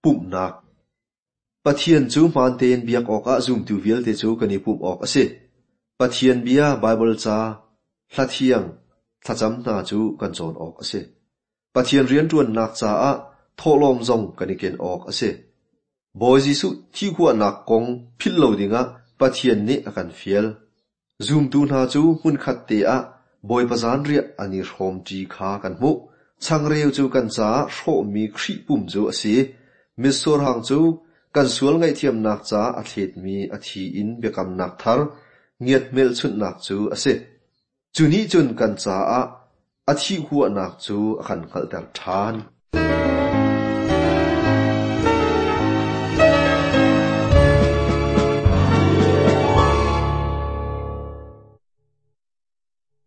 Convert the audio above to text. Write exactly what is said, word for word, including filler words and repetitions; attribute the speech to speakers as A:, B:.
A: ปุ่มนักปะเทียนจูมันเตนเบียกออกอาซุมตูวิลเตจูกันนี่ปุ่มออกเสปะเทียนเบียไบเบิลจาทัดเทียงทัดจำนาจูกันโจนออกเสปะเทียนเรียนจวนนักจ้าโทลมจงกันนี่เกนออกเสบอยจิสุที่หัวนักกงพิลโลดิงะปะเทียนนี่อากันเฟียลซูมตูนาจูมุนขัดเตะบอยปะจานเรียอันนี้รวมจีขากันมุช่างเรียวจูกันจ้าโชมีครีปุ่มจูเสมิสโซร์หางจูกันสวลไงเทียมนักจ้าอาทิตมีอาทิอินเบกำนักทาร์เงียดเมลชุดนักจูเสจูนี้จุนกันจ้าอาทิหัวนักจูขันขัลดักทาน